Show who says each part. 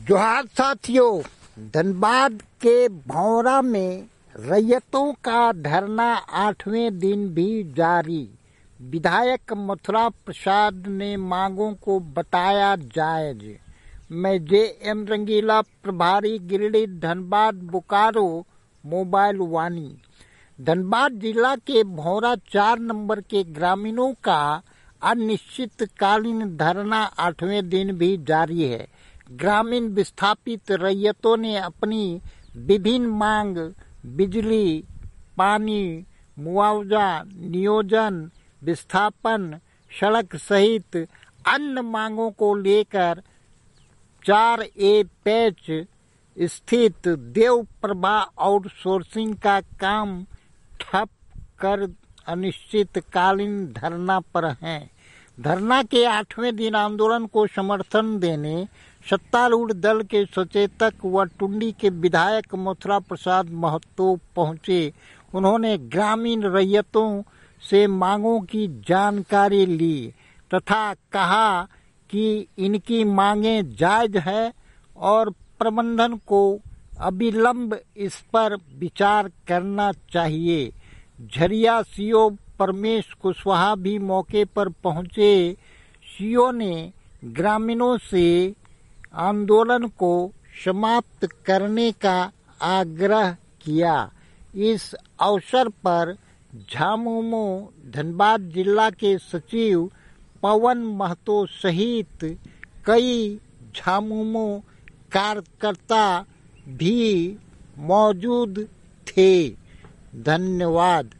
Speaker 1: जोहार साथियों, धनबाद के भौरा में रैयतों का धरना 8वें दिन भी जारी। विधायक मथुरा प्रसाद ने मांगों को बताया जायज। मैं जे.एम. रंगीला, प्रभारी गिरिडीह, धनबाद, बोकारो मोबाइल वाणी। धनबाद जिला के भौरा 4 नंबर के ग्रामीणों का अनिश्चितकालीन धरना 8वें दिन भी जारी है। ग्रामीण विस्थापित रैयतों ने अपनी विभिन्न मांग बिजली, पानी, मुआवजा, नियोजन, विस्थापन, सड़क सहित अन्य मांगों को लेकर 4A पैच स्थित देवप्रभा आउटसोर्सिंग का काम ठप कर अनिश्चितकालीन धरना पर हैं। धरना के 8वें दिन आंदोलन को समर्थन देने सत्तारूढ़ दल के सचेतक व टुंडी के विधायक मथुरा प्रसाद महतो पहुंचे। उन्होंने ग्रामीण रैयतों से मांगों की जानकारी ली तथा कहा कि इनकी मांगें जायज है और प्रबंधन को अविलंब इस पर विचार करना चाहिए। झरिया सीओ परमेश कुशवाहा भी मौके पर पहुंचे। सीओ ने ग्रामीणों से आंदोलन को समाप्त करने का आग्रह किया। इस अवसर पर झामुमो धनबाद जिला के सचिव पवन महतो सहित कई झामुमो कार्यकर्ता भी मौजूद थे। धन्यवाद।